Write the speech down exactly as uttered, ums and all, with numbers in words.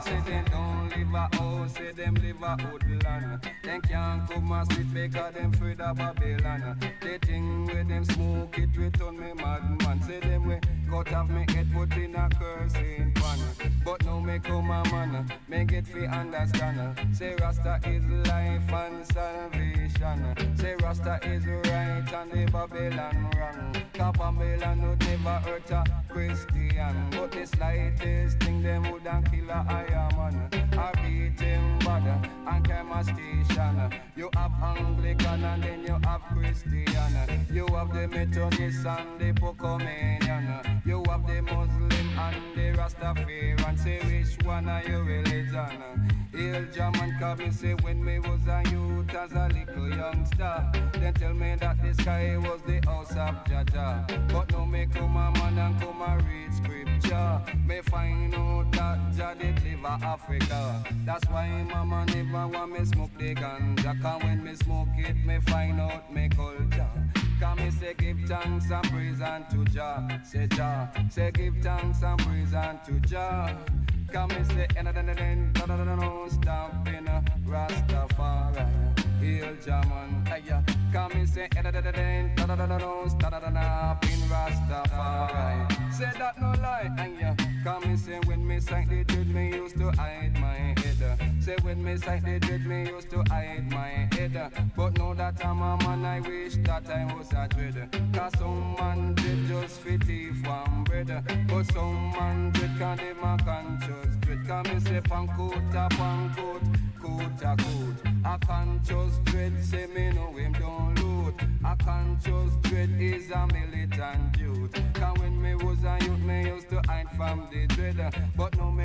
Say them don't live a house, say them live a woodland. Them can't come and sleep because them afraid of Babylon. They think when them smoke it will turn me madman. Say them we cut off me head put in a cursing pan. But now me come a man, me get fi understand. Say Rasta is life and salvation. Say Rasta is right and the Babylon wrong. Cause Babylon would never hurt a Christian. But the slightest thing them wouldn't kill a higher man. I beat him bad and climb a station. You have Anglican and then you have Christian. You have the Methodist and the Pocomanian. You have the Muslim and the Rastafarian. Say which one are your religion? Hail German cause me say when me was a youth as a little youngster. Then tell me that the sky was the house of Jaja. But now me come a man and come a read scripture. Me find out that Jah did live a Africa. That's why mama never want me smoke the ganja. Cause when me smoke it me find out me culture. Cause me say give thanks and praise unto Jah. Say Jah, say give thanks and praise unto Jah. Cause me say en en en en da da da no stamping Rastafari. Hail German, ayya. Cause me say en en en en da da da no stamping Rastafari. Say that no lie, ayya. Cause me say when me sight the dread me used to hide my head. Say when me sight the dread me used to hide my head. But now that I'm a man I wish that I was a dread. Cause some man dread just fit thief one bread. But some man dread can live my conscious dread. Cause me say pan coat a pan coat, coat a coat. A conscious dread say me know him don't loot. A conscious dread is a militant youth. Cause when me was a youth me used to hide from the dread. But now me